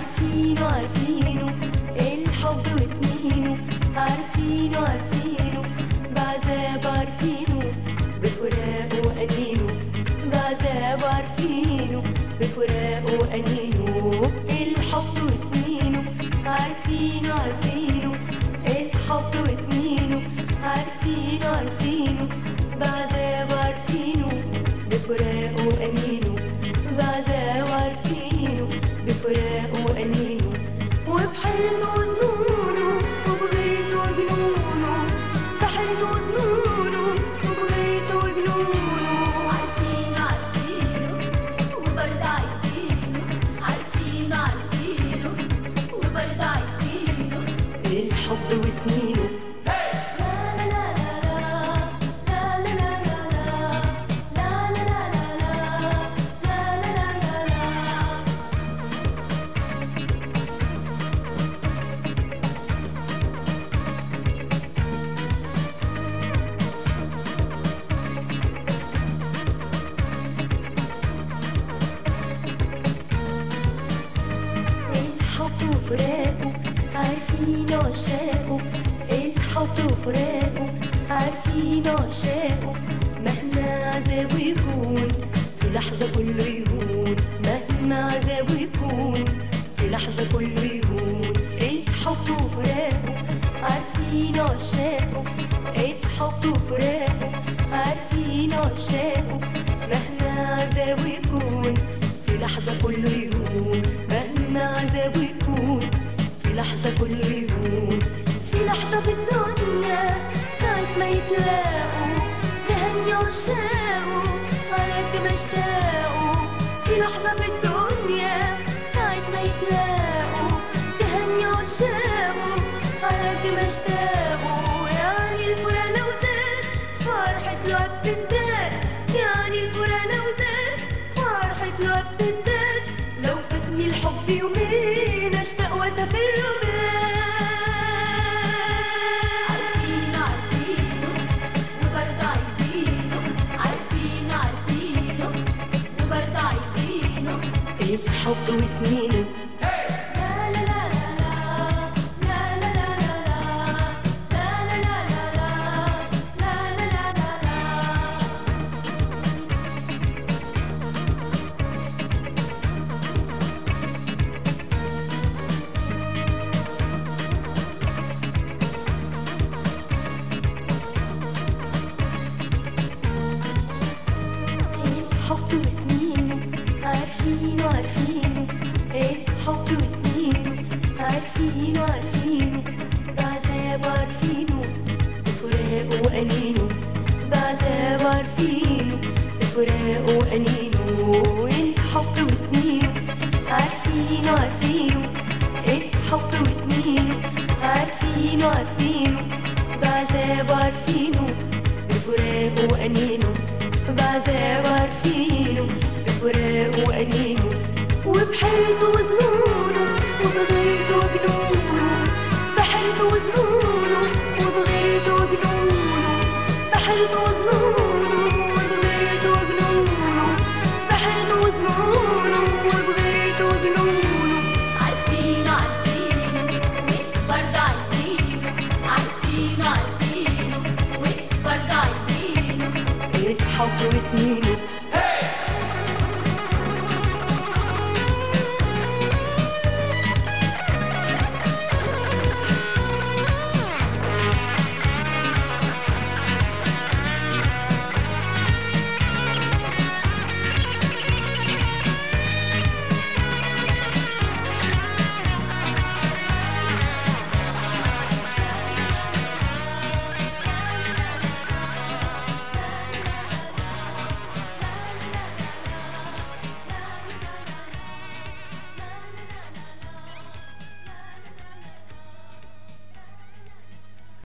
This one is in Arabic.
عارفينه عارفينه الحب وسنينه، عارفينه عارفينه بعذاب، عارفينه بفراقه وأنينه، بعذاب عارفينه بفراقه وأنينه. الحب وسنينه عارفينه عارفينه الحب وسنينه، عارفينه عارفينه بعذاب، عارفينه بفراقه وأنينه، بعذاب عارفينه بفراقه وأنينه. وبحيرته وظنونه وبغيرته وجنونه، بحيرته وظنونه وبغيرته وجنونه. عارفينه عارفينه وبرضه عايزينه، عارفينه عارفينه وبرضه عايزينه. الحب وسنينه الحب وفراقه، عارفين عشاقه الحب وفراقه، عارفين عشاقه مهما عذابه يكون في لحظة كله يهون، مهما عذابه يكون في لحظة كله يهون. الحب وفراقه عارفين عشاقه الحب وفراقه، عارفين عشاقه مهما عذابه يكون في لحظة كله يهون، مهما عذابه يكون في لحظة كله يهون. في لحظة بالدنيا ساعة ما يتلاقوا نهني عشاقه على قد ما اشتاقوا. في لحظة بالدنيا ساعة ما يتلاقوا تهني عشاقه على قد ما اشتاقوا. يعني الفراق لو زاد فرحة له بتزداد، يعني الفراق لو زاد فرحة له بتزداد. لو فاتني الحب يومين اشتاق واسافر له بلاد. عارفينه عارفينه وبرضه عايزينه، عارفينه عارفينه وبرضه عايزينه. الحب وسنينه الحب وسنينه، عارفينه عارفينه الحب وسنينه، عارفينه عارفينه بعذاب، عارفينه بفراقه وأنينه، بعذاب عارفينه بفراقه وأنينه. الحب وسنينه عارفينه عارفينه الحب وسنينه، عارفينه عارفينه بعذاب، عارفينه بفراقه وأنينه، بعذاب عارفينه بفراقه وأنينه. وبحيرته وظنونه وبغيرته وجنونه، بحيرته وظنونه وبغيرته وجنونه، بحيرته وظنونه وبغيرته وجنونه، بحيرته وظنونه وبغيرته وجنونه. عارفينه عارفينه وبرضه عايزينه، عارفينه عارفينه وبرضه عايزينه. الحب وسنينه